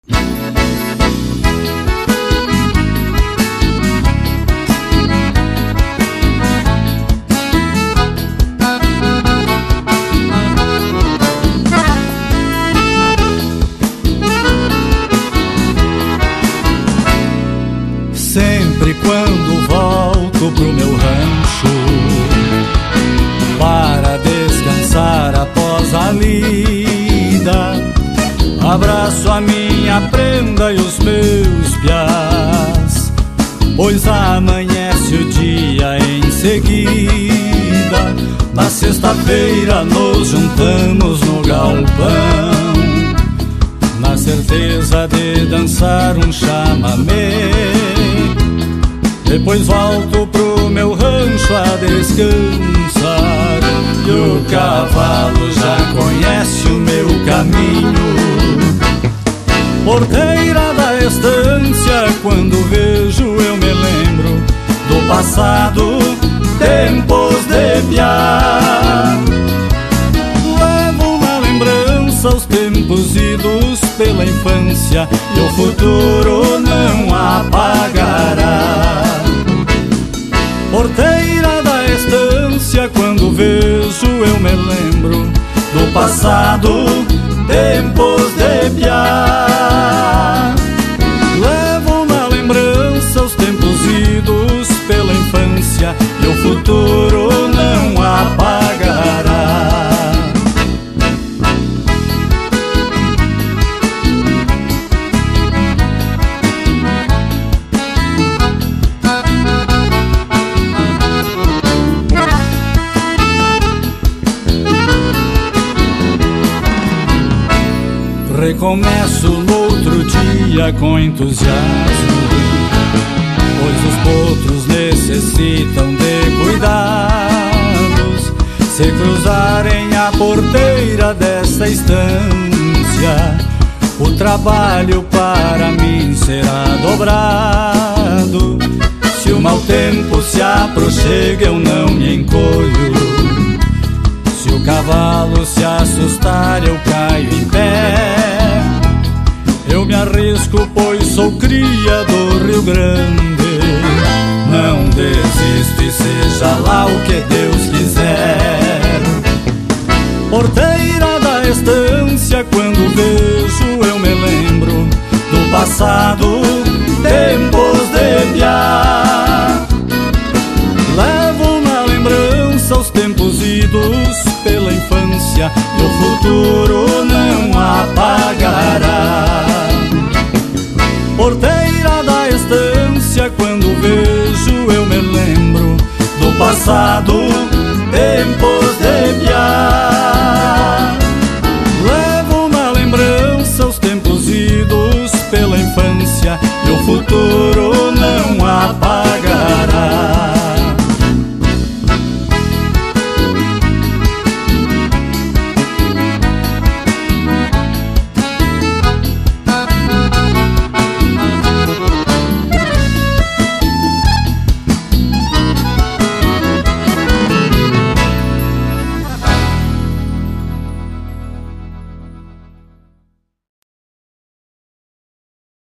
Sempre quando volto pro meu rancho para descansar após a lida, abraço a minha prenda e os meus piás, pois amanhece o dia em seguida. Na sexta-feira nos juntamos no galpão, na certeza de dançar um chamamé. Depois volto pro meu rancho a descansar, e o cavalo já conhece o meu caminho. Porteira da estância, quando vejo eu me lembro do passado, tempos de piar. Levo na lembrança os tempos idos pela infância, e o futuro não apagará. Porteira da estância, quando vejo eu me lembro do passado, tempos de piar. Levo na lembrança os tempos idos pela infância, e o futuro não apagará. Recomeço no outro dia com entusiasmo, pois os potros necessitam de cuidados. Se cruzarem a porteira desta estância, o trabalho para mim será dobrado. Se o mau tempo se aproxima, eu não me encolho. Se o cavalo se assustar, eu caio em pé. Eu me arrisco, pois sou cria do Rio Grande. Não desisto e seja lá o que Deus quiser. Porteira da estância, quando vejo eu me lembro do passado, tempos de piar. Levo na lembrança os tempos idos pela infância, e o futuro não apagará. Porteira da estância, quando vejo eu me lembro do passado,